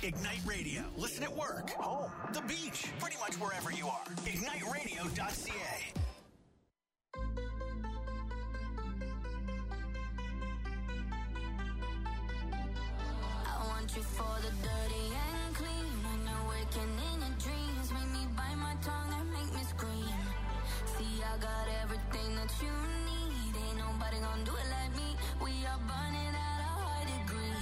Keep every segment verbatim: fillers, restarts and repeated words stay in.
Ignite Radio. Listen at work, home, the beach, pretty much wherever you are. ignite radio dot c a. I want you for the dirty and clean. When you're waking in your dreams, make me bite my tongue and make me scream. See, I got everything that you need. Ain't nobody gonna do it like me. We are burning at a high degree.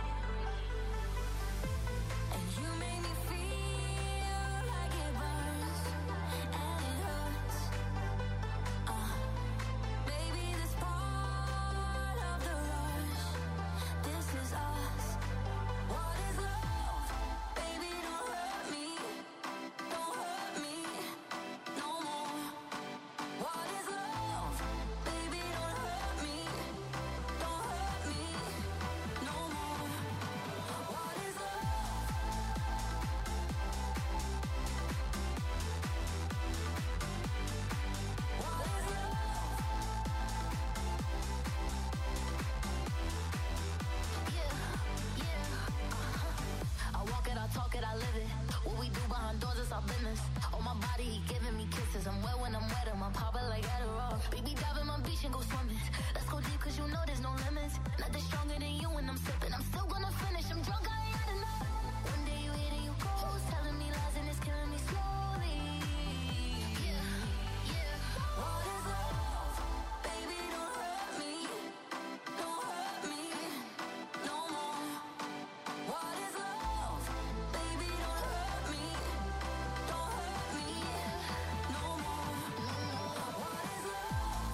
And you make me feel like it burns and it hurts. Uh, baby, this part of the rush. This is us. What is love? Baby, don't hurt me. Don't hurt me no more. What is love? Baby, don't hurt me. Don't hurt me no more. What is love? What is love? Yeah, yeah, uh-huh. I walk it, I talk it, I live it. What we do behind doors is our business. On my body, he giving me kisses. I'm wet when I'm wet, I'm popping like Adderall. Baby, dive in my beach and go swimming. Let's go deep, cause you know there's no limits. Nothing stronger than you when I'm sipping. I'm still gonna finish, I'm drunk, I ain't had enough. One day you hit and you go, telling me lies and it's killing me slowly. Yeah, yeah. What is love? Baby, don't hurt me. Don't hurt me no more. What is love? Baby, don't hurt me. Don't hurt me no more. What is love?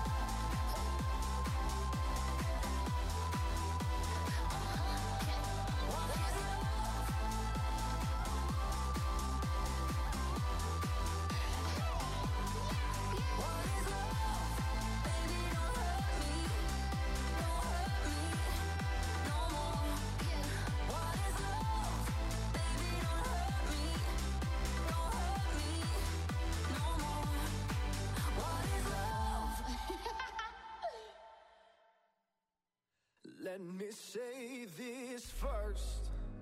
What is love? What is love? Baby, don't hurt me. Don't hurt me no more. What is love? Baby, don't hurt me. Don't hurt me no more. What is love? Let me say this first.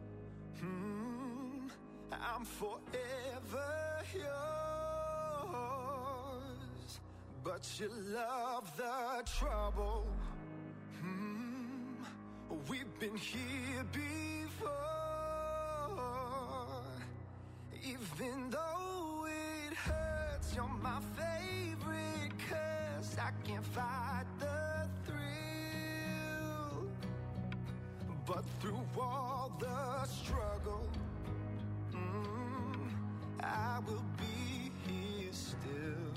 Hmm, I'm forever yours. But you love the trouble. Hmm, we've been here before. Even though it hurts, you're my favorite curse. I can't fight the thrill. But through all the struggle, mm, I will be here still.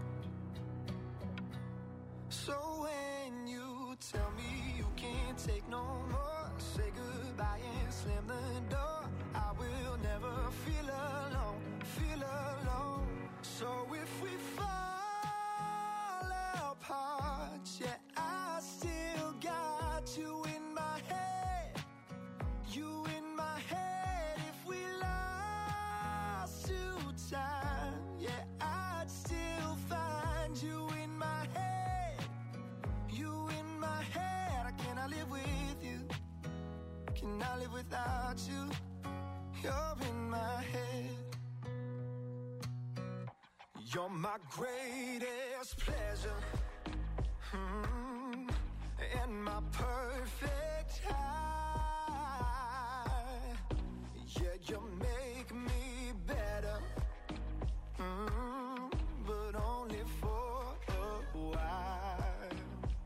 So when you tell me you can't take no more, say goodbye and slam the door. I will never feel alone, feel alone. So if we fall apart, yeah, I still got you in my head. You in my head. If we lost to time, yeah, I'd still find you in my head. You in my head. I cannot live with you. Cannot live without you. You're in my head. You're my greatest pleasure. Hmm, and my perfect high. Yeah, you make me better. Hmm, but only for a while.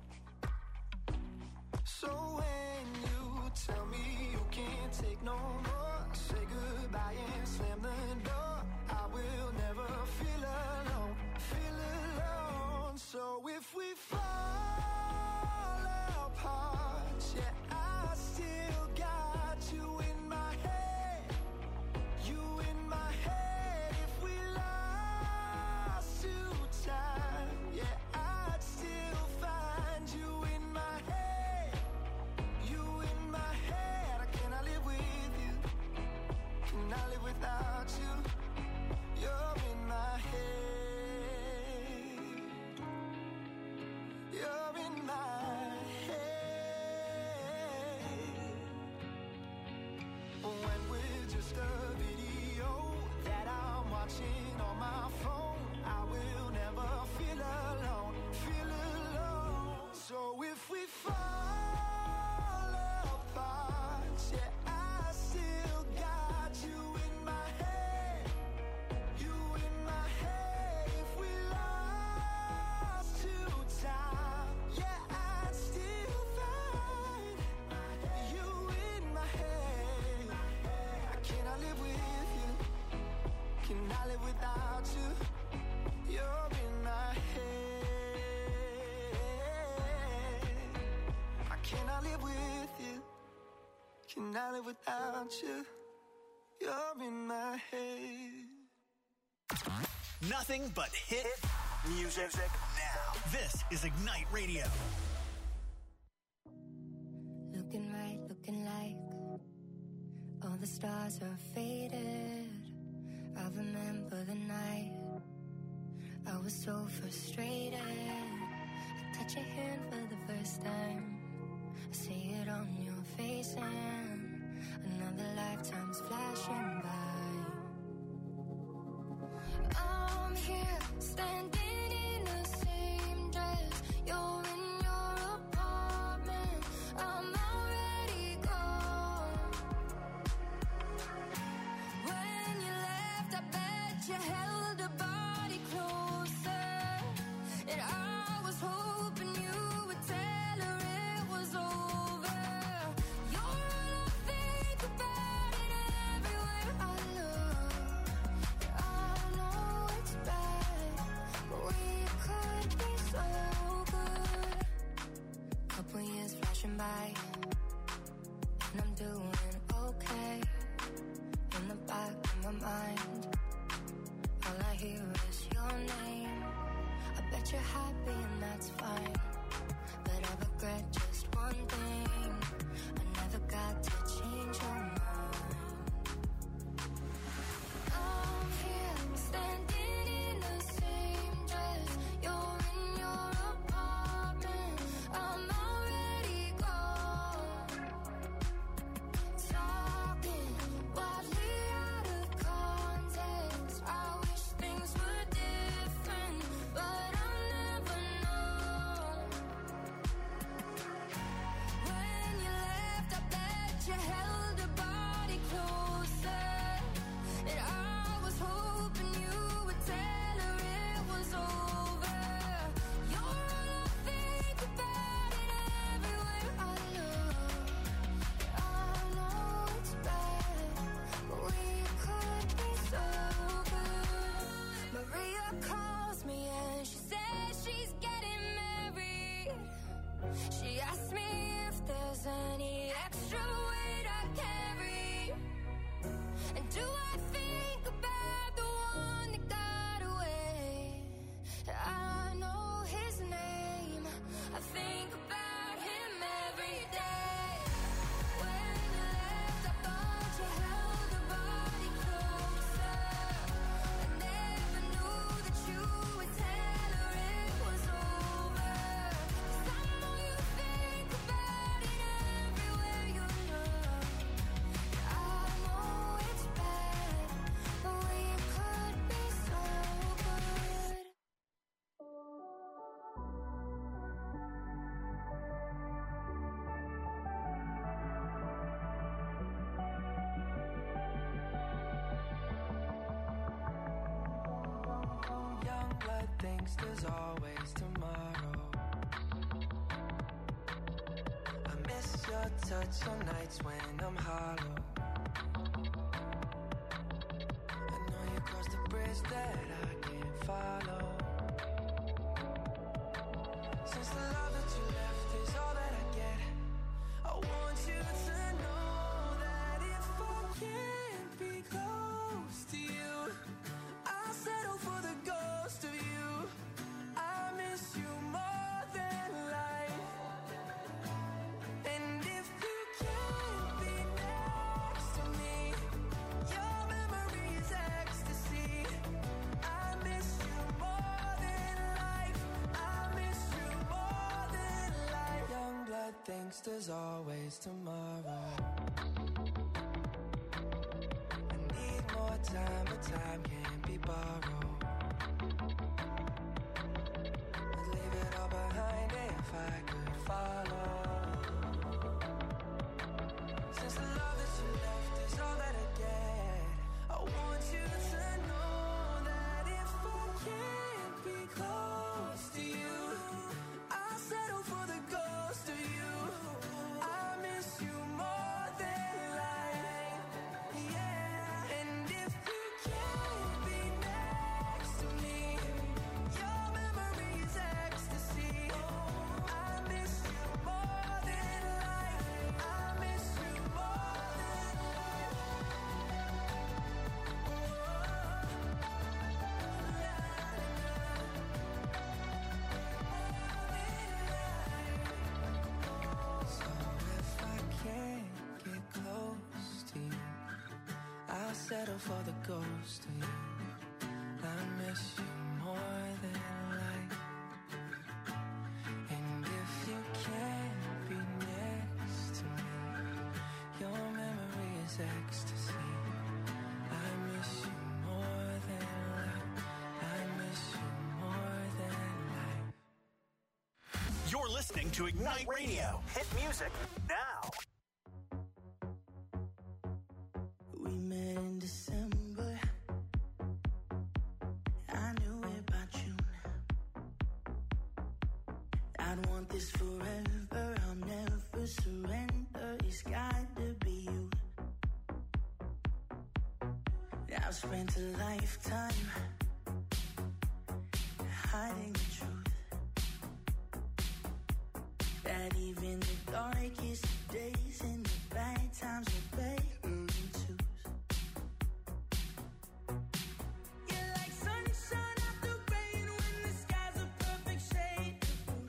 So when you tell me you can't take no more, say goodbye and slam the door. I will never feel alone, feel alone. So if we fall Can I live without you? You're in my head. I cannot live with you. Can I live without you? You're in my head. Nothing but hit music now. This is Ignite Radio. Looking right, looking like all the stars are faded. I remember the night I was so frustrated. I touch your hand for the first time. I see it on your face and another lifetime's flashing by. I'm here standing in the same dress. You're in your apartment. I'm already gone. When you left, I bet you held a body closer. And I was hoping you would tell her it was over. You're all I think about it everywhere I look. I know it's bad, but we could be so good. Couple years flashing by, and I'm doing okay. In the back of my mind, all I hear is your name. I bet you're happy and that's fine, but I regret just one thing. I never got to change your mind. I'm here standing in the same dress. You're in your apartment. I'm already gone. Talking wildly out of context. I wish things were different, but I'll never know. When you left, I bet you held a body closer. And I was hoping you would tell her it was over. You're all I think about it everywhere I look. I know it's bad, but we could be so good. Maria calls me and she says she's getting married. She asked me if there's any extra weight I carry. And do I think about the one that got away? I know his name. I think about him every day. When you left, I thought you held a body closer. I never knew that you would tell her it was over. 'Cause I know you think about it everywhere you look. I know it's bad, but we could be so good. Young blood thinks there's always tomorrow. I miss your touch on nights when I'm hollow. I know you crossed a bridge that I can't follow. Since the love that you left is all that I get, I want you to know that if I can't be close to you, I'll settle for the ghost of you. I miss you more than life. And if you can't be next to me, your memory is ecstasy. I miss you more than life. I miss you more than life. Young blood thinks there's always tomorrow. I need more time, but time can't be borrowed. I'd leave it all behind if I could follow. Since the love that you left is all that I get, I want you to know that if I can't be close to you, I'll settle for the ghost of you. I miss you more than life. Yeah. And if you can't settle for the ghost of you. I miss you more than life. And if you can't be next to me, your memory is ecstasy. I miss you more than life. I miss you more than life. You're listening to Ignite Radio. Hit music now. We met in December. I knew it by June. I'd want this forever. I'll never surrender. It's got to be you. I've spent a lifetime hiding the truth. That even the darkest days and the bad times are better than twos. You're like sunshine after rain when the sky's a perfect shade of blue.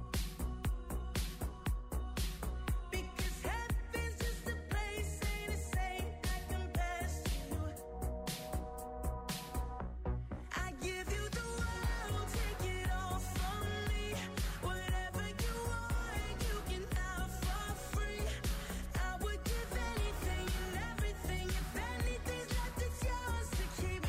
Because heaven's just a place, ain't a saint that compares to you. I give you the world, take it all from me. Whatever you want, you can have for free. I would give anything and everything. If anything's left, it's yours to keep.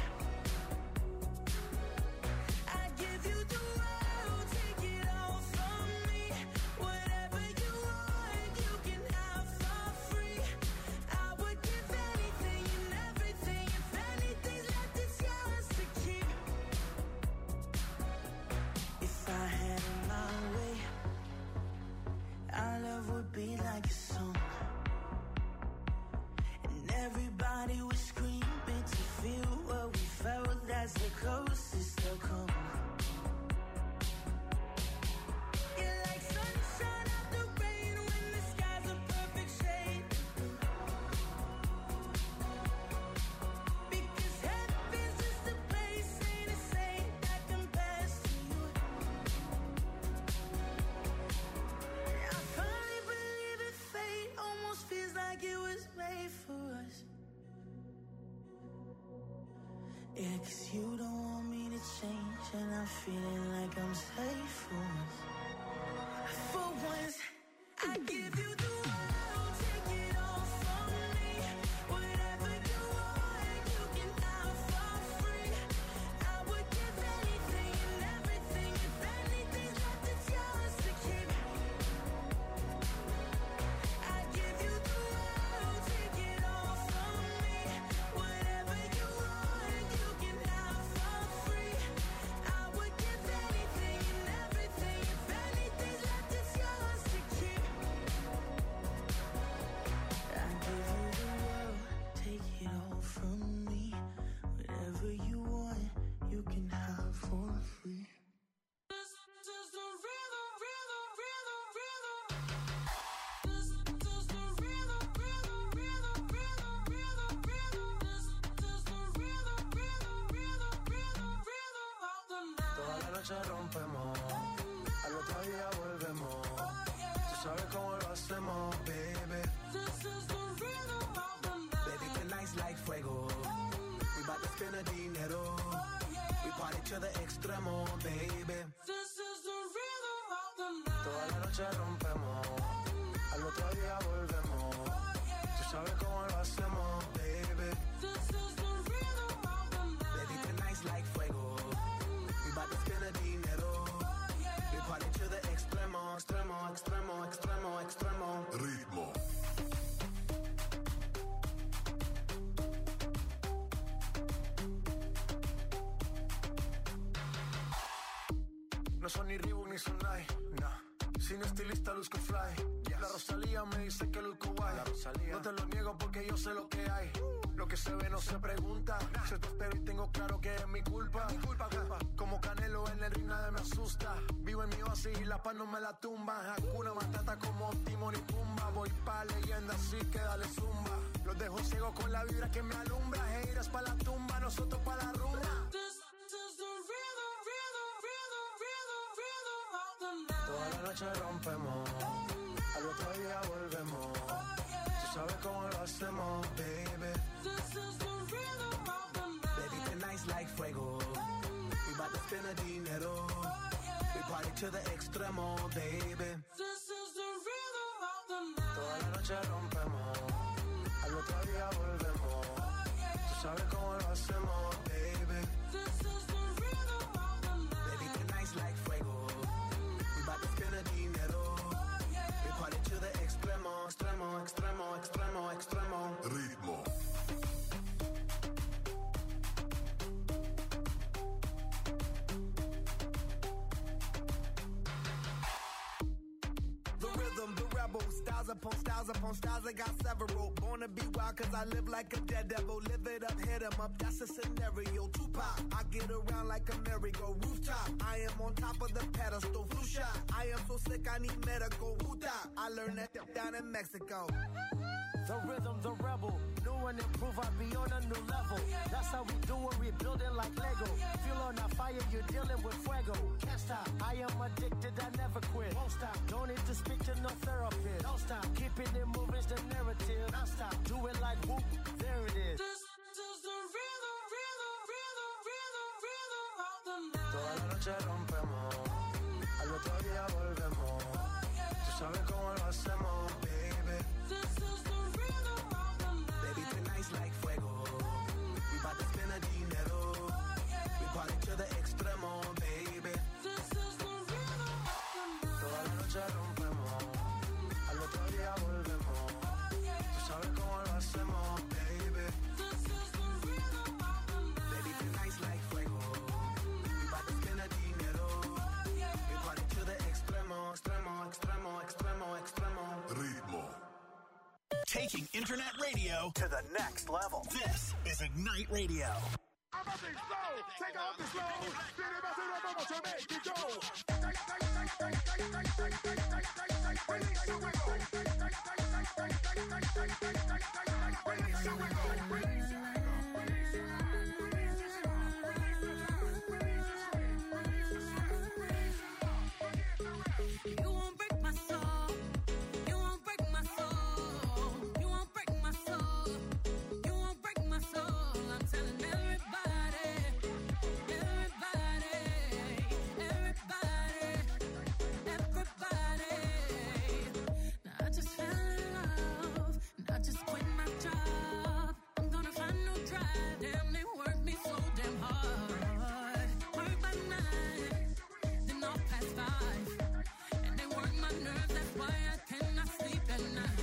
I give you the world, take it all from me. Whatever you want, you can have for free. I would give anything and everything. If anything's left, it's yours to keep. If I had it my way, our love would be like a song, and everybody would scream to feel what we felt. That's the closest they'll come. You're like sunshine after rain when the sky's a perfect shade of blue. Because heaven's just a place, ain't a saint that compares to you. I finally believe in fate, almost feels like it was made for us. Yeah, 'cause you don't want me to change, and I'm feeling like I'm safe for once. For once, I give you the world, take it all from me. Whatever you want, you can have for free. I would give anything and everything. If anything's left, it's yours to keep. I give you the world, take it all from me. Whatever you want, you can have for free. I would give anything and everything. If anything's left, it's yours to keep. I give you the world, take it all from me. Whatever you want, you can have for free. This is the rhythm, rhythm, rhythm, rhythm. This is the rhythm, rhythm, rhythm, rhythm, rhythm, rhythm. This is the rhythm, rhythm, rhythm, rhythm, rhythm of the night. Toda la noche rompemos, al otro día volvemos. Tú sabes cómo lo hacemos, baby. This is the rhythm of the night. Baby, tonight's like fuego. We bout to spend the dinero. We party to the extremo, baby. This is the rhythm of the night. Toda la noche rompemos, al otro día volvemos. Tú sabes cómo lo hacemos, baby. This is the rhythm of the night. Baby, tonight's like fuego. We bout to spend the dinero. We party to the extremo, extremo, extremo, extremo, extremo. Ritmo. No son ni Reebok ni Sonai, nah. Sin estilista luzco fly. La Rosalía me dice que luzco guay. No te lo niego porque yo sé lo que hay. Lo que se ve no se pregunta. Se te espero y tengo claro que es mi culpa. Mi culpa, culpa. Como Canelo en el ring nadie me asusta. Vivo en mi oasis y la paz no me la tumba. Hakuna Matata como Timón y Pumba. Voy pa' leyenda así que dale zumba. Los dejo ciego con la vibra que me alumbra. Heiras pa' la tumba, nosotros pa' la rumba. Toda la noche rompemos, al otro día volvemos. Tú sabes cómo lo hacemos, baby. This is the real Baby, tonight's like fuego. We bout to spend a dinero. We party to the extremo, baby. This is the rhythm of the night. Toda la noche rompemos, al otro día volvemos. Tú sabes cómo lo hacemos, baby. This is the rhythm of the night. Baby, tonight's like fuego. We bout to spend a dinero. We party to the extremo, extremo, extremo, extremo, extremo. Ritmo. Styles upon styles upon styles, I got several. Born to be wild cause I live like a dead devil. Live it up, hit 'em up, that's a scenario. Tupac, I get around like a merry-go rooftop. I am on top of the pedestal, flu shot. I am so sick, I need medical. Huta, I learned that down in Mexico. The rhythm, the rebel. New and improve, I be on a new level. That's how we do it, we build it like Lego. Feel on a fire, you're dealing with fuego. Can't stop, I am addicted, I never quit. Won't stop, don't need to speak to no therapist. Don't stop, keeping it moving's the narrative. Don't stop, do it like whoop, there it is. This is the rhythm, rhythm, rhythm, rhythm, rhythm of the night. Toda la noche rompemos, al otro día volvemos. Tú sabes cómo lo hacemos, baby. This is the rhythm of the night. Baby, tonight's like fuego. We bout to spend a dinero. We party to the extremo, baby. This is the rhythm of the night. Toda la noche rompemos, al otro día volvemos. Tú sabes cómo lo hacemos, baby. This is the rhythm of the night. Baby, tonight's like fuego. We bout to spend a dinero. We party to the extremo, extremo, extremo, extremo, extremo. Ritmo. Taking internet radio to the next level. This is Ignite Radio. I'm a big slow, take off the slow. Get it back to the bubble to make it go. Release the wiggle. Release the wiggle. Release the You won't break my soul. You won't break my soul. You won't break my soul. You won't break my soul. I'm telling everybody, everybody, everybody, everybody. Now I just fell in love, and I just quit my job. I'm gonna find no drive. Damn, they work me so damn hard. Work by night, then off past five. And they work my nerves, that's why I cannot sleep at night.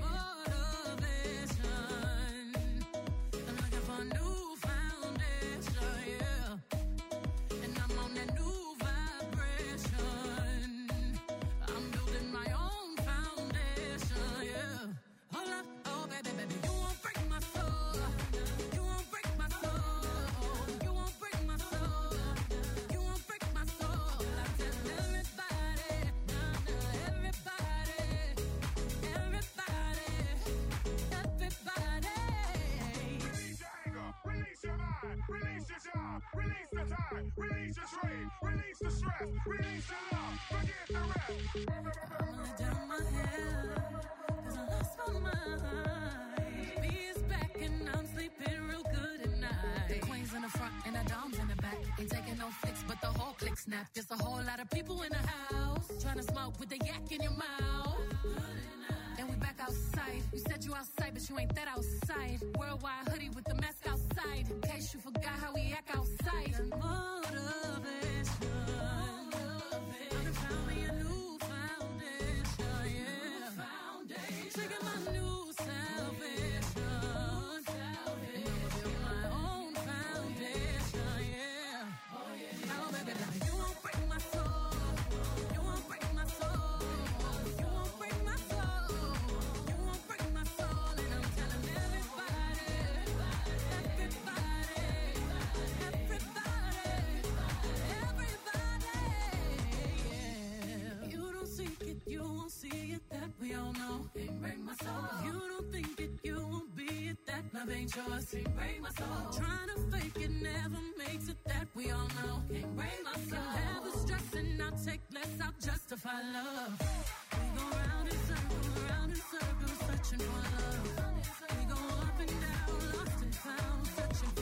Motivation, I'm looking for a new foundation, yeah. And I'm on that new vibration. I'm building my own foundation, yeah. Hold up, oh baby, baby, you won't break my soul. You won't break my soul. You won't break my soul. You won't break my soul. I tell everybody, nah, nah, everybody, everybody, everybody. Release your anger, release your mind, release your job, release the time, release your trade, release the stress, release the love, forget the rest. I'ma lay down my head, 'cause I lost my mind. B is back and I'm sleeping real good at night. The queen's in the front and the dom's in the back. Ain't taking no flicks, but the whole click snap. There's a whole lot of people in the house trying to smoke with the yak in your mouth. And we back outside. You said you outside, but you ain't that outside. Worldwide hoodie with the mask outside. In case you forgot how we act outside. Motivation. I done found me a new foundation, yeah. Trigger my new salvation. And I'ma build my own foundation, yeah. Now, baby, now you won't break my soul. You won't break my soul. You won't break my soul. You won't break my soul. And I'm telling everybody, everybody, everybody, everybody, yeah. You don't seek it, you won't see it, that we all know. Can't break my soul. You don't think it, you won't be it, that love ain't yours. Can't break my soul. Trying to fake it never makes it, that we all know. Can't break my soul. Never stressing, I'll take less, I'll justify love. We go round in circles, round in circles, searching for love. We go up and down, lost and found, searching for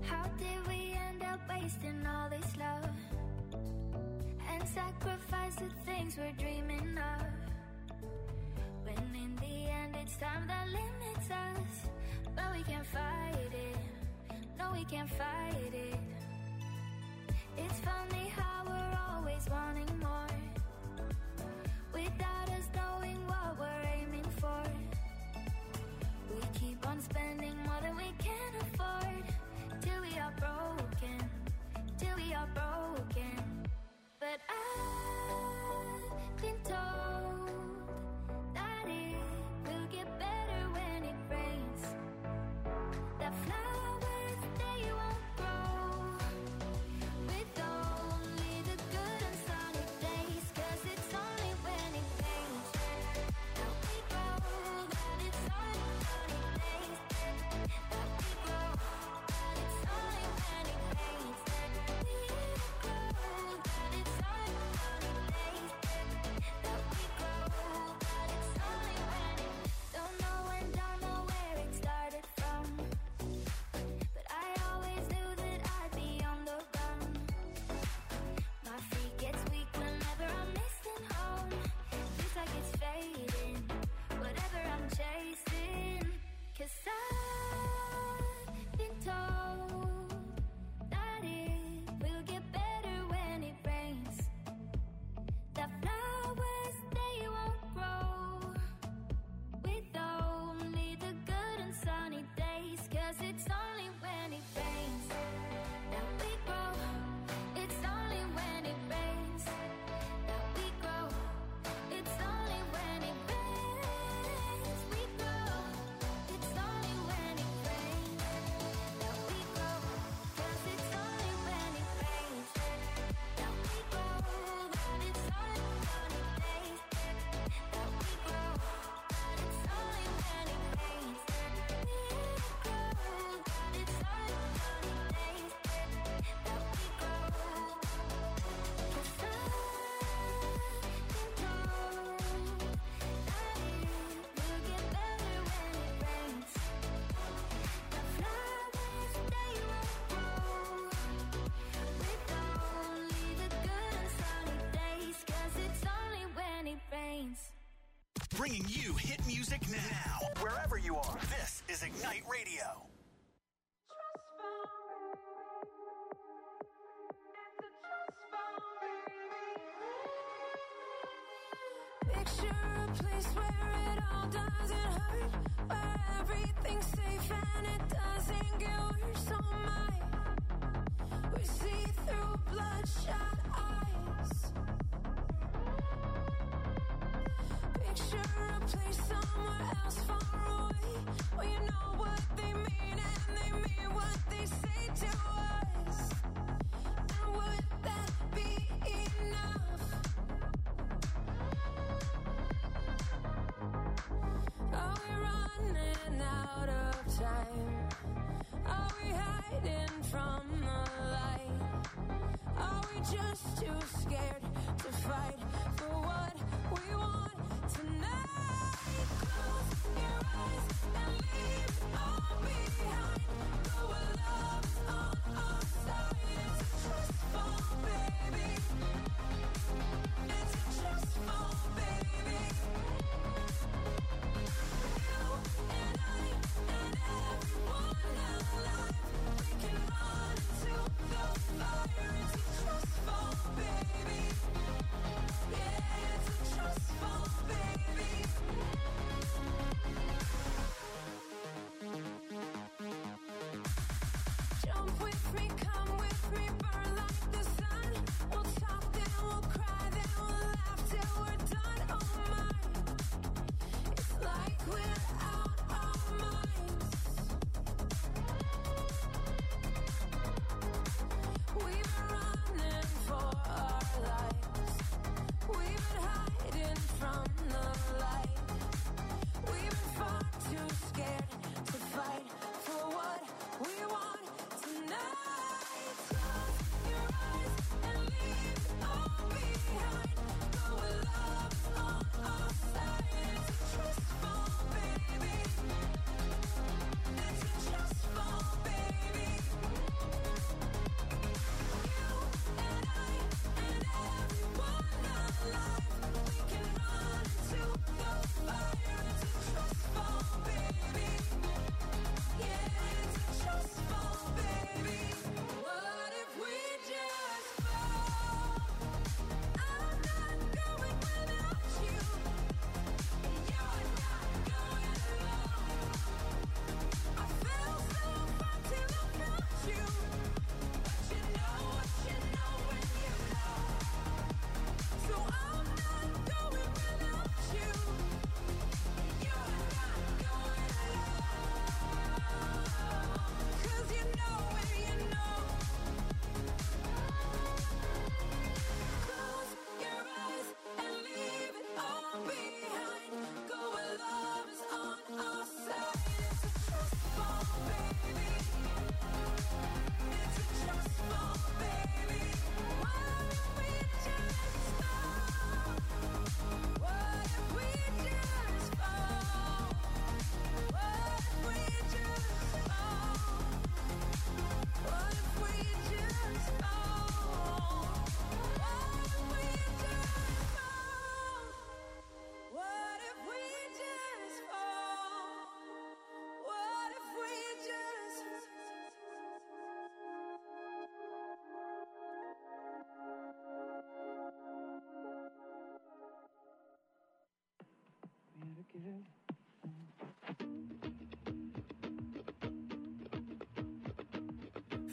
How did we end up wasting all this love and sacrifice the things we're dreaming of, when in the end it's time that limits us? But we can't fight it, no we can't fight it. It's funny how we're always wanting more without us knowing what we're aiming for. We keep on spending more than we can afford, till we are broken, till we are broken. But I've been told that it will get better when it rains, that flowers they won't grow with only the good and sunny days, 'cause it's only when it rains that we grow, that it's only sunny days that we grow, that it's only when it rains that we grow, that it's only sunny days that we grow, that it's only when it. Don't know when, don't know where it started from, but I always knew that I'd be on the run. My feet gets weak whenever I'm missing home. Feels like it's fading, whatever I'm chasing. 'Cause I've been told that it will get better when it rains, that flowers they won't grow with only the good and sunny days, 'cause it's only when it rains that we grow, it's only when it rains that we grow, it's only when it rains we grow, it's only when it rains that we grow, 'cause it's only when it rains that we grow, that it's only sunny days that we grow, that it's only when it rains that we grow, that it's only sunny days that we grow. 'Cause I've been told that it will get better when it rains, the flowers they won't grow with only the good and sunny days, 'cause it's only when it rains. Bringing you hit music now, wherever you are. This is Ignite Radio. Picture a place where it all doesn't hurt, where everything's safe and it doesn't get worse. Oh my, we see through bloodshot eyes. Picture a place somewhere else far away, where you know what they mean and they mean what they say to us. And would that be enough? Are we running out of time? Are we hiding from the light? Are we just too scared to fight for what we want tonight? Close your eyes and leave it all behind. Know our love is on our side. It's a trust fall, baby. It's a trust fall, baby. You and I and everyone alive, we can run into the fire. It's a trust fall, baby. Yeah, it's a trust fall, baby.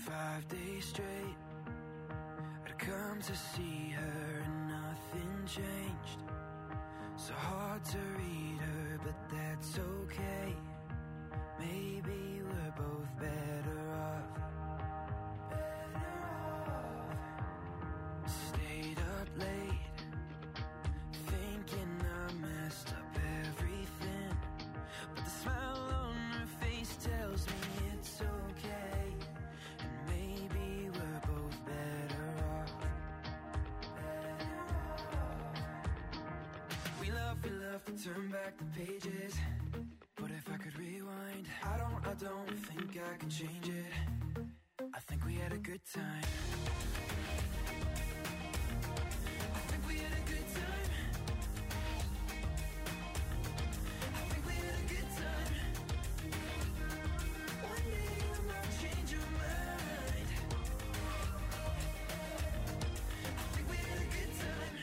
five days straight. I'd come to see her and nothing changed. So hard to read her, but that's okay. Maybe we're both better off. Better off. Stayed up late, thinking I messed up everything. But the smile on her face tells me it's okay. And maybe we're both better off. Better off. We love, we love to turn back the pages. But if I could rewind, I don't, I don't think I can change it. I think we had a good time. I think we had a good time. I think we had a good time. One day you might change your mind. I think we had a good time.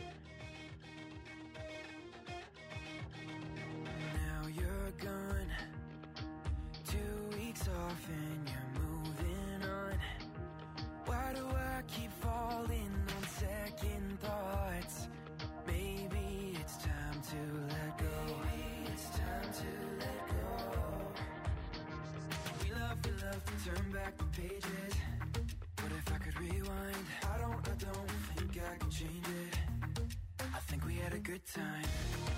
Now you're gone, two weeks off and you're moving on. Why do I keep falling on second thoughts? Maybe it's time to let go. Maybe it's time to let go. We love, we love to turn back the pages. But if I could rewind, I don't, I don't think I can change it. I think we had a good time.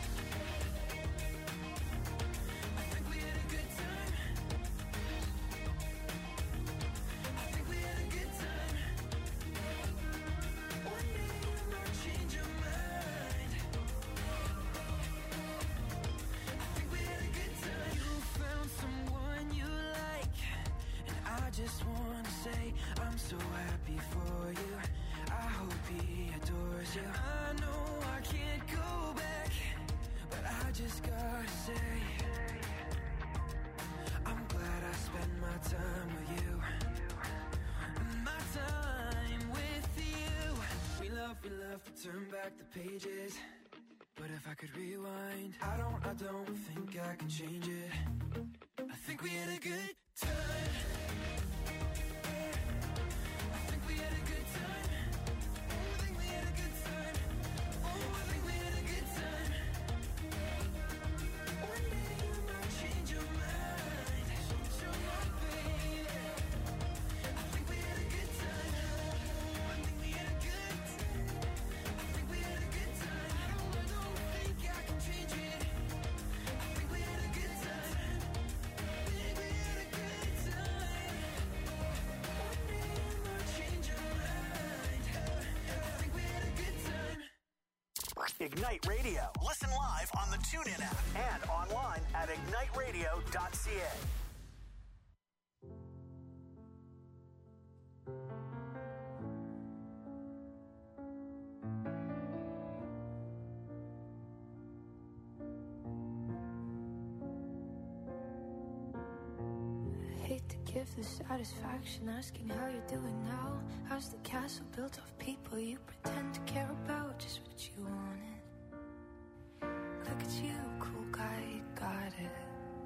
I think we had a good time. I think we had a good time. One day you might change your mind. I think we had a good time. You found someone you like, and I just wanna say I'm so happy for you. I hope he adores you. I know I can't go back, but I just gotta say I'm glad I spent my time with you. My time with you. We love, we love to turn back the pages. But if I could rewind, I don't, I don't think I can change it. I think we had a good time. I think we had a good time. Oh, I think we had a good time. Oh, I think we had a good time. One day you might change your mind. Change your mind, baby. I think we had a good time. I think we had a good time. I think we had a good time. I don't, I don't think I can change it. I think we had a good time. I think we had a good time. One day you might change your mind. I think we had a good time. Ignite Radio. Listen live on the TuneIn app and online at ignite radio dot c a. Hate to give the satisfaction asking how you're doing now. How's the castle built of people you pretend to care about? Just what you wanted. Look at you, cool guy, you got it.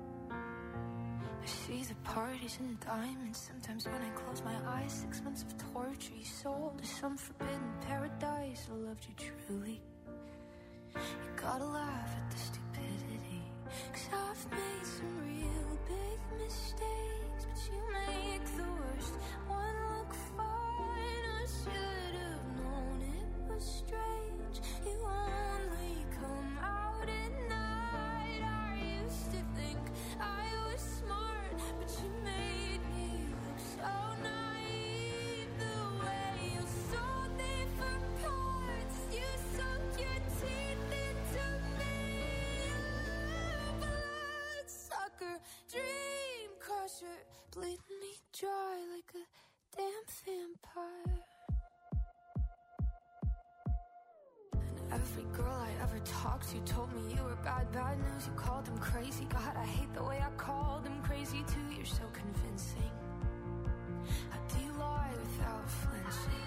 I see the parties and diamonds. Sometimes when I close my eyes, six months of torture you sold to some forbidden paradise. I loved you truly. You gotta laugh at the stupidity, 'cause I've made some real big mistakes, but you make the worst one look fine. I should have known it was strange. You only come out at night. I used to think I was smart, but you made me look so naive. The way you sold me for parts, you sunk your teeth into me. Blood sucker, dream crusher, bleeding me dry like a damn vampire. And every girl I ever talked to told me you were bad, bad news. You called them crazy. God, I hate the way I called them crazy too. You're so convincing. How do you lie without flinching?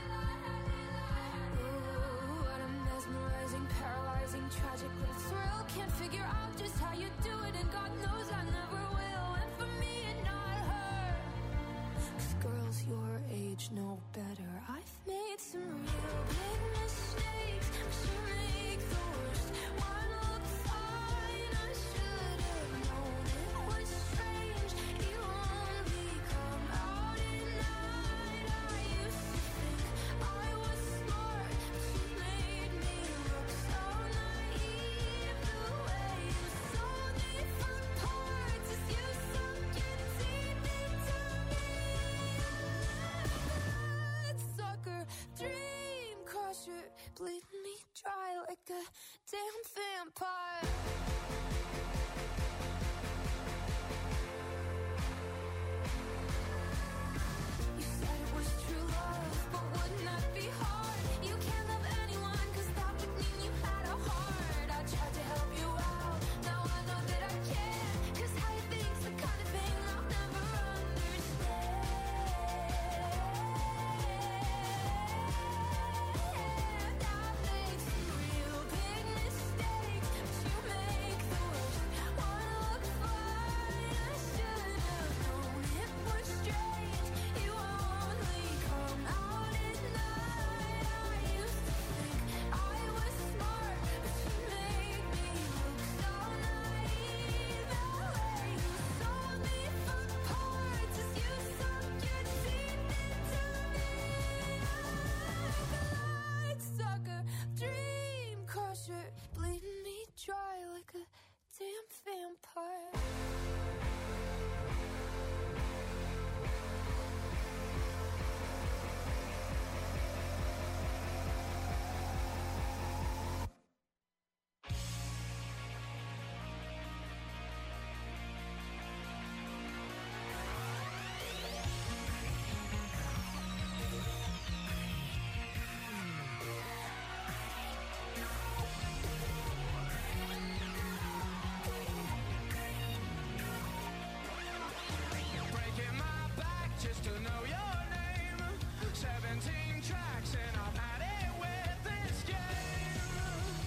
Ooh, what a mesmerizing, paralyzing, tragic little thrill. Can't figure out just how you do it, and God knows I never will. And for me and not her, 'cause girls, you're like a damn vampire. You said it was true love, but wouldn't that be hard? You can't love anyone, cause that would mean you had a heart. I tried to help you out, now I know that I can't. Cause how you think's the kind of thing I'll never understand. I've made some real big mistakes, but you make the worst one look fine. I should have known it was strange. You only come out at night. I used to think I was smart, but you made me look so naive. The way you sold me for parts as you sunk your teeth into me. Like a sucker, dream crusher, bleeding me dry like a damn vampire. Breaking my back just to know your name. Seventeen tracks and I've had it with this game.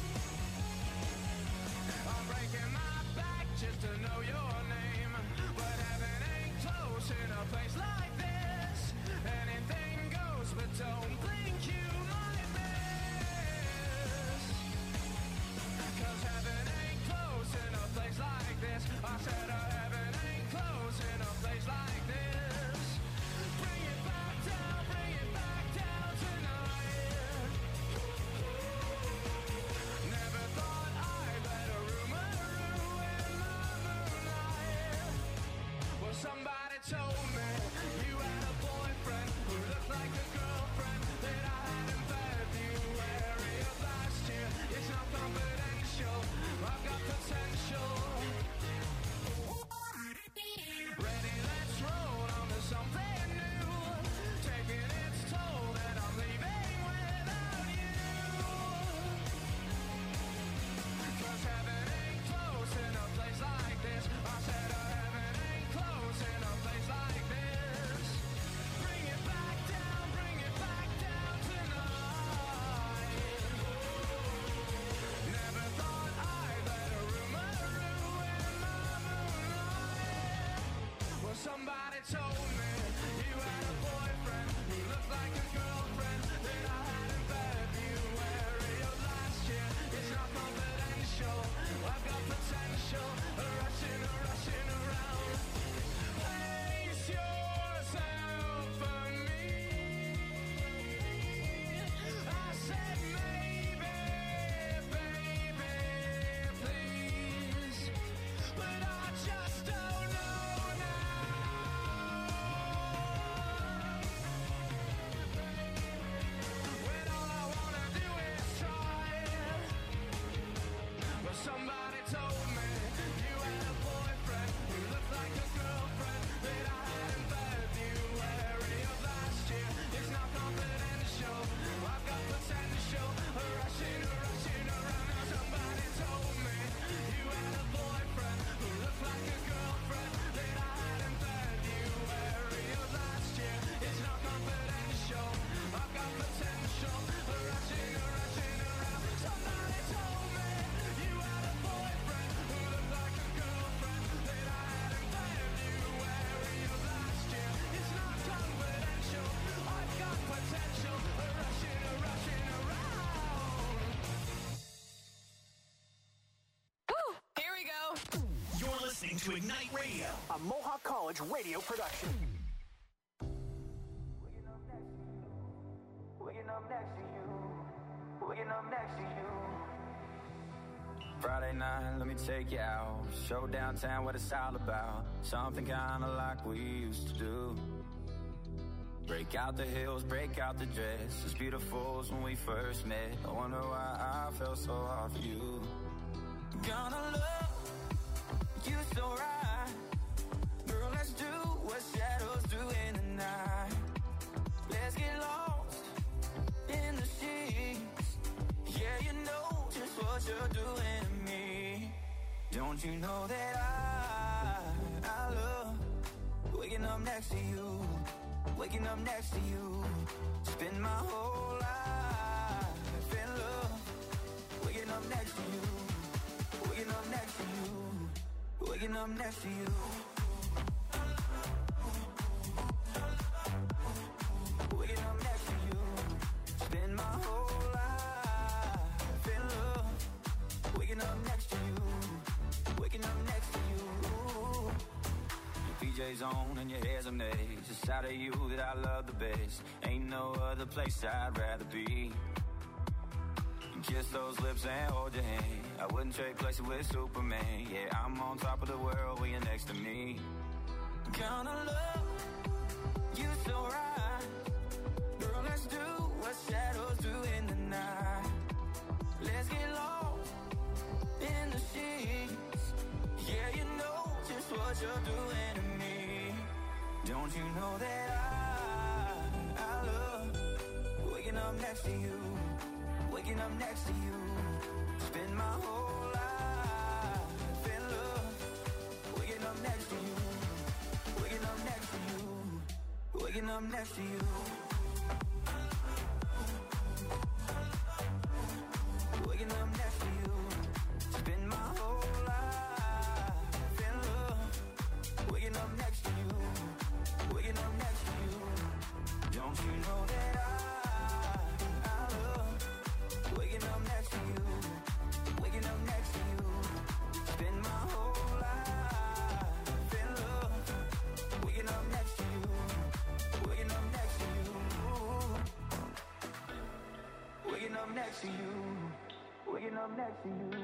I'm breaking my back just to know your name. But heaven ain't close in a place like this. Anything goes, but don't think you might miss. Cause heaven ain't close in a place like this. I said uh, heaven ain't close in a place like this. Bring it back down, bring it back down tonight. Never thought I'd let a rumor ruin my moonlight. Well, somebody told me you had a boyfriend who looked like a girlfriend that I had in February of last year. It's not confidential, I've got potential. Ready, let's roll on to something new. Taking its toll and I'm leaving without you. Cause heaven ain't close in a place like this. I said uh, heaven ain't close in a place like this. Bring it back down, bring it back down tonight. Never thought I'd let a rumor ruin my moonlight. Well, somebody told me you had a boyfriend who looked like a girlfriend that I had in February of last year. It's not confidential, I've got potential. Rushing, rushing around. Place yourself on me. I said maybe, baby, please. But I just don't know now. When all I wanna do is try. Well, somebody told me you had a boyfriend who looked like a girlfriend that I had in February of last year. It's not confidential, I've got potential. Rushing, rushing around. Now somebody told me you had a boyfriend who looked like a girlfriend that I had in February of last year. It's not confidential, I've got potential. Rushing, rushing around. Somebody told me you had a boyfriend who looked like a girlfriend that I had in February of last year. It's not confidential, I've got potential. Rushing, rushing around. Woo! Here we go. You're listening to Ignite Radio, a Mohawk College radio production. Waking up next to you. Waking up next to you. Friday night, let me take you out. Show downtown what it's all about. Something kinda like we used to do. Break out the heels, break out the dress. As beautiful as when we first met. I wonder why I felt so hard for you. Gonna love you so right. Girl, let's do what shadows do in the night. Let's get lost in the sheets. Yeah, you know just what you're doing to me. Don't you know that I, I love waking up next to you, waking up next to you. Spend my whole life in love, waking up next to you, waking up next to you, waking up next to you. Waking up next to you. Spend my whole life in love, waking up next to you, waking up next to you. Your P J's on and your hair's a maze. It's out of you that I love the best. Ain't no other place I'd rather be. Kiss those lips and hold your hand. I wouldn't trade places with Superman. Yeah, I'm on top of the world when you're next to me. Gonna love you so right. Girl, let's do what shadows do in the night. Let's get lost in the sheets. Yeah, you know just what you're doing to me. Don't you know that I, I love waking up next to you, waking up next to you. Spend my whole life in love, waking up next to you, waking up next to you, waking up next to you. Waking up next to you. Spend my whole life in love, waking up next to you, waking up next to you. Don't you know that I, I love waking up next to you, waking up next to you. Spend my whole life in love, waking up next to you, waking up next to you, waking up next to you, waking up next to you.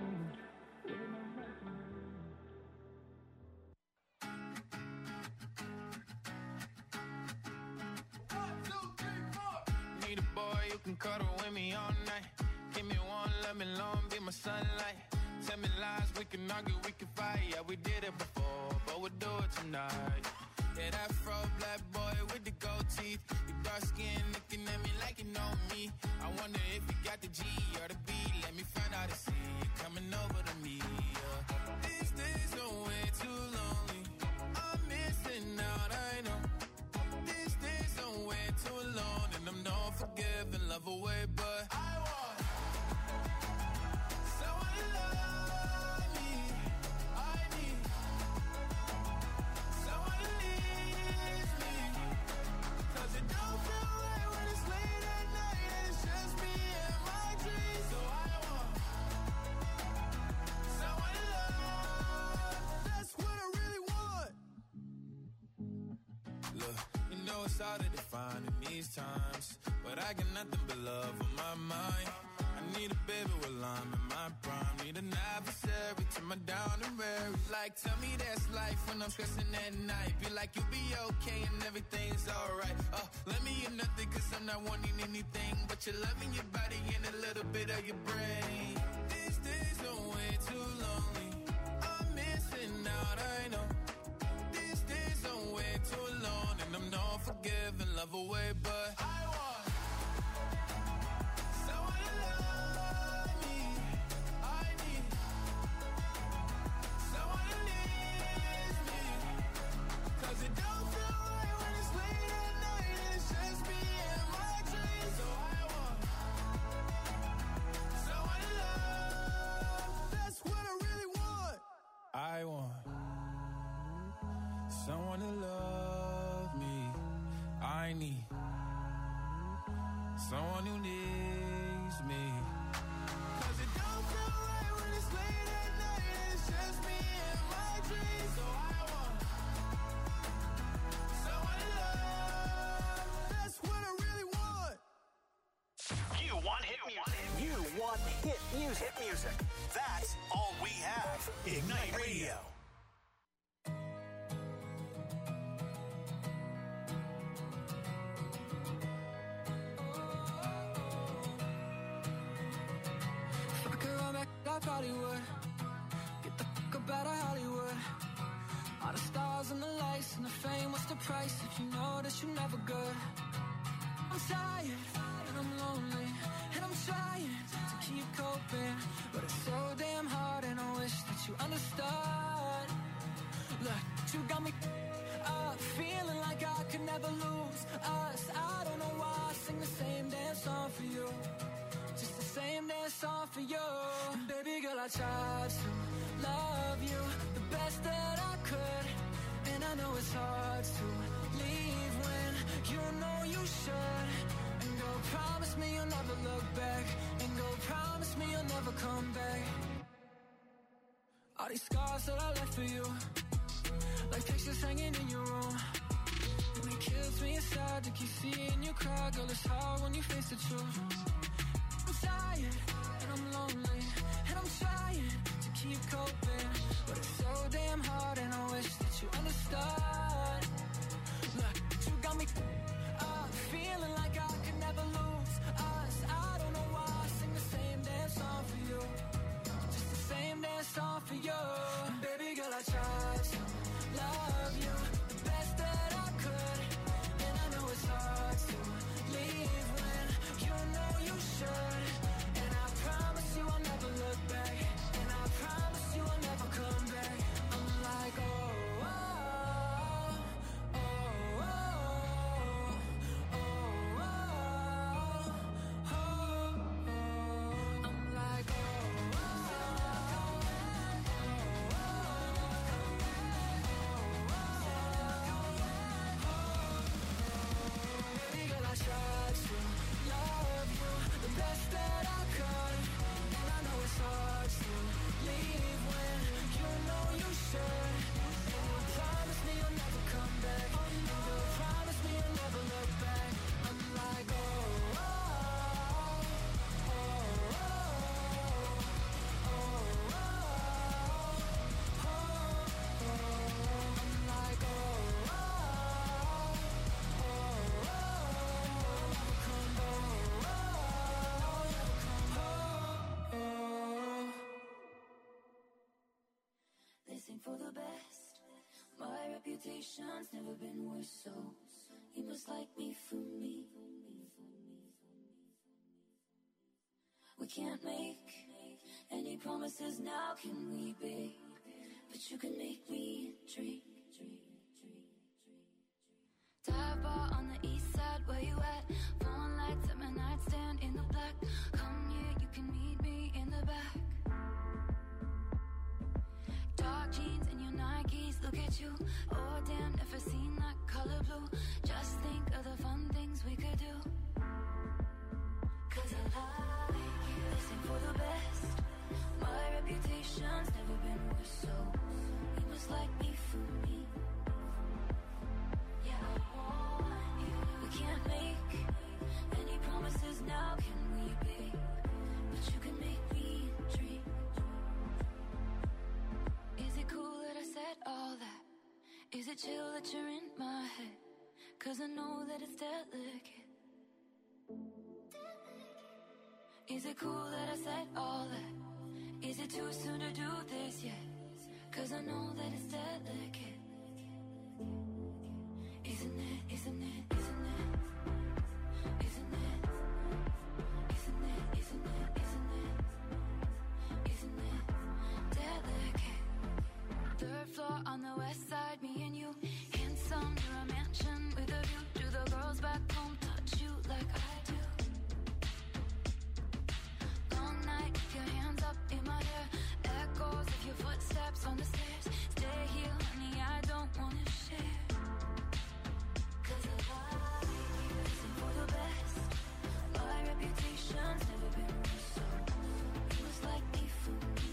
Need a boy you can cuddle with me all night. Give me one, let me long, be my sunlight. Tell me lies, we can argue, we can fight. Yeah, we did it before, but we'll do it tonight. Yeah, that fro black boy with the gold teeth. Your dark skin looking at me like you know me. I wonder if you got the G or the B. Let me find out and see you coming over to me. Yeah. These days are way too lonely. I'm missing out, I know. These days are way too alone, and I'm not forgiving, love away, but I want someone to love me. I need someone to leave me, 'cause it don't feel right when it's late at night and it's just me and my dreams. So I want someone to love. That's what I really want. Look, you know it's hard to define in these times, but I got nothing but love on my mind. I need a baby while I'm in my prime. Need an adversary to my down and weary. Like, tell me that's life when I'm stressing at night. Be like, you'll be okay and everything's alright. Uh, let me in nothing, 'cause I'm not wanting anything but your love in your body and a little bit of your brain. These days are way too lonely. I'm missing out, I know. These days are way too alone, and I'm not forgiving, love away, but I want someone to love me. I need someone to leave me, 'cause it don't feel right when it's late at night and it's just me and my dreams. So I want someone to love. That's what I really want. I want someone to love me. I need someone who needs me, 'cause it don't feel right when it's late at night and it's just me and my dreams. So I want someone to love. That's what I really want. You want hit music. You want hit music. Hit music. That's all we have. Ignite Radio. price if you know that you're never good. I'm tired and I'm lonely and I'm trying to keep coping, but it's so damn hard and I wish that you understood. Look, you got me up, feeling like I could never lose us. I don't know why I sing the same damn song for you, just the same damn song for you. And baby girl, I tried to love you the best that I could, and I know it's hard to leave when you know you should. And go promise me you'll never look back, and go promise me you'll never come back. All these scars that I left for you, like pictures hanging in your room, and it kills me inside to keep seeing you cry. Girl, it's hard when you face the truth. I'm tired and I'm lonely and I'm trying to keep coping, but it's so damn hard and I wish that you understood. Look, you got me up, feeling like I could never lose us. I don't know why I sing the same damn song for you, just the same damn song for you. And baby girl, I tried to love you the best that I could, and I know it's hard to leave when you know you should. And I promise you I'll never look back, and I promise you I'll never come back. I'm like, oh, oh, oh, oh, oh, oh, oh, oh. I'm like, oh, oh, baby girl, I tried to love you the best that I could, and I know it's hard to leave when you know you should. And you promise me you'll never come back, and you promise me you'll never look back. I'm like, oh, oh, oh, oh, oh, oh, oh, oh. I'm like, oh, oh, oh, oh, come on, oh, oh. They sing for the best. My reputation's never been worse, so you must like me for me. We can't make any promises now, can we, babe? But you can make me dream. Dive bar on the east side, where you at? Phone lights at my nightstand in the black. Come here, you can meet me in the back. Dark jeans and your Nikes, look at you. Oh damn, never seen that color blue. Just think of the fun things we could do. Cause I like you. Listen for the best. My reputation's never been worse, so you must like me for me. Yeah, I want you. We can't make any promises now, can we, babe? But you can make me dream. Is it cool that I said all that? Is it chill that you're in my head? Cause I know that it's delicate. Is it cool that I said all that? Is it too soon to do this yet? Cause I know that it's delicate. Isn't it, isn't it, isn't it? Isn't it? Isn't it, isn't it, isn't it? Isn't it delicate? Third floor on the west side, me and you. Handsome, you're a mansion with a view. Do the girls back home touch you like I do? Long night, with your hands up in my hair. Echoes of your footsteps on the stairs. Stay here, honey, I don't wanna share. Cause I like you. Listen for the best. My reputation's never been worse, so you must like me for me.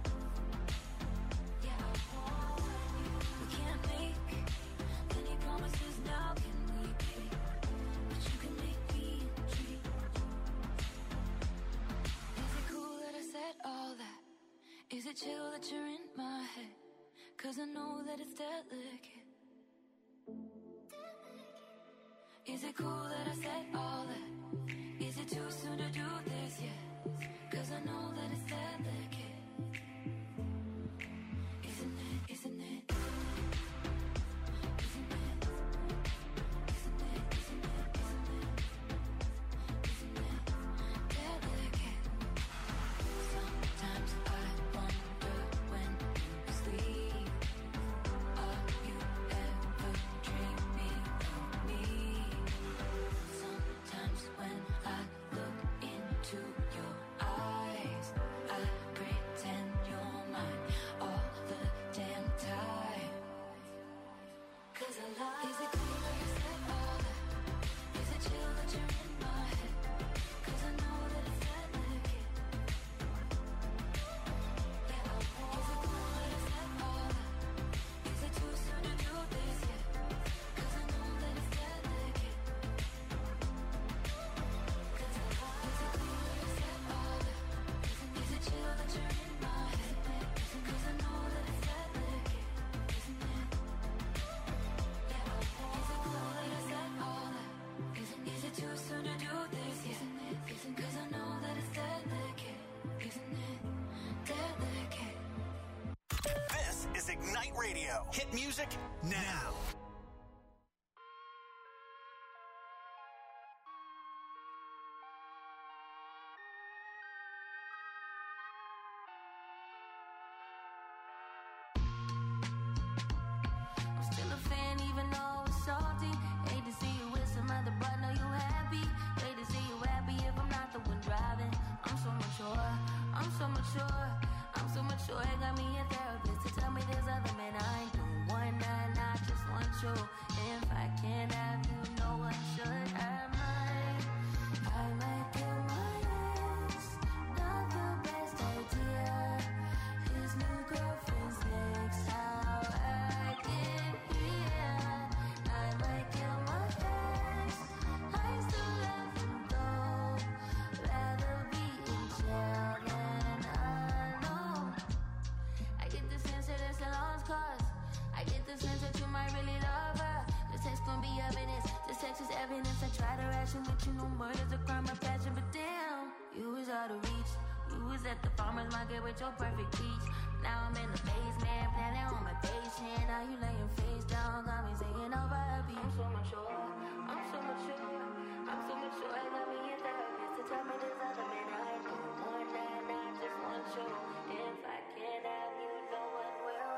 Yeah, I want you. We can't make any promises now, can we, babe? But you can make me dream. Is it cool that I said all that? Is it chill that you're in my head? Cause I know that it's delicate. Is it cool that I said all that? Is it too soon to do this yet? Cause I know that it's delicate. Isn't it, isn't it? Isn't it? is Ignite Radio. Hit music now. With your perfect peach. Now I'm in the basement, planning on my patient. Now you laying face down, got me singing over a beat. I'm so mature, I'm so mature, I'm so mature. I got me a therapist to tell me there's other men I don't want that, not just one show. If I can't have you, no one will.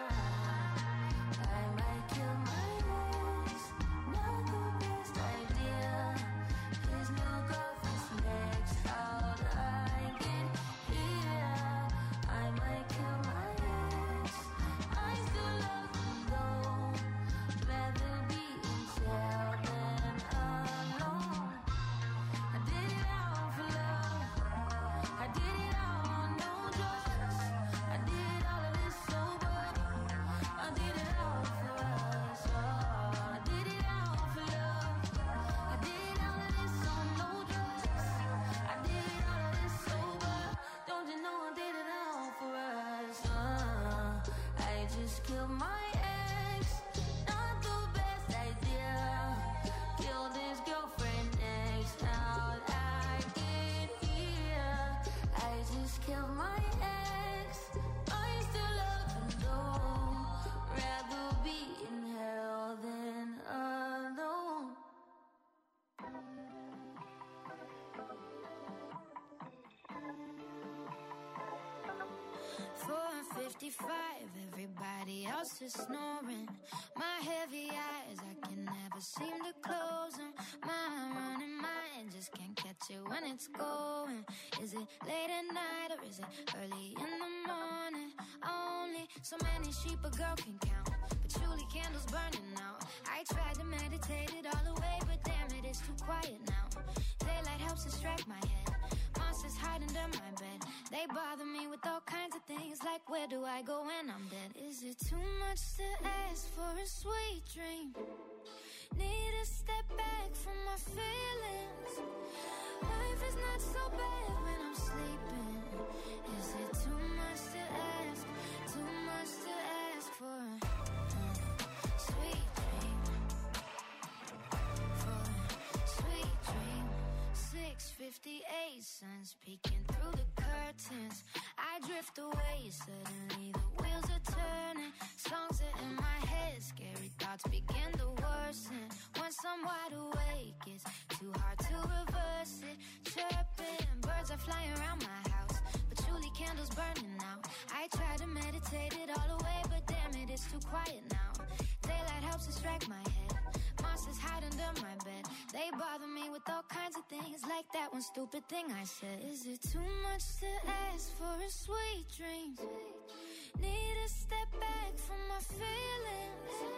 I might kill my ex, not the best idea. His new girlfriend's next out, I get here. I might kill my ex. I still love him though. Rather be in jail than alone. I did it all for love. I did it all on no drugs. I did all of this sober. I did it all for us. Oh, I did it all for love. I did all of this on no drugs. I did it all of this sober. Don't you know I did it all for us? Uh, I just killed my ex. Not the best idea. Killed his girlfriend next. Now I get here. I just killed my ex. I still love him though. Rather be in hell than alone. four fifty-five, everybody else is snoring. My heavy eyes, I can never seem to close them. My running mind just can't catch it when it's going. Is it late at night or is it early in the morning? Only so many sheep a girl can count, patchouli candles burning out. I tried to meditate it all away, but damn it, it's too quiet now. Daylight helps distract my head. Monsters hide under my bed. They bother me with all kinds of things, like where do I go when I'm dead? Is it too much to ask for a sweet dream? Need to step back from my feelings. Life is not so bad when I'm sleeping. Is it too much to ask? Too much to ask for a uh, sweet dream? For a sweet dream. six fifty-eight, sun's peeking through the curtains. I drift away, suddenly the wheels are turning. Songs are in my head, scary thoughts begin to worsen. Once I'm wide awake, it's too hard to reverse it. Chirping, birds are flying around my house, patchouli candles burning out. I try to meditate it all away, but damn it, it's too quiet now. Daylight helps distract my head. Monsters hide under my bed. They bother me with all kinds of things, like that one stupid thing I said. Is it too much to ask for a sweet dream? Need to step back from my feelings.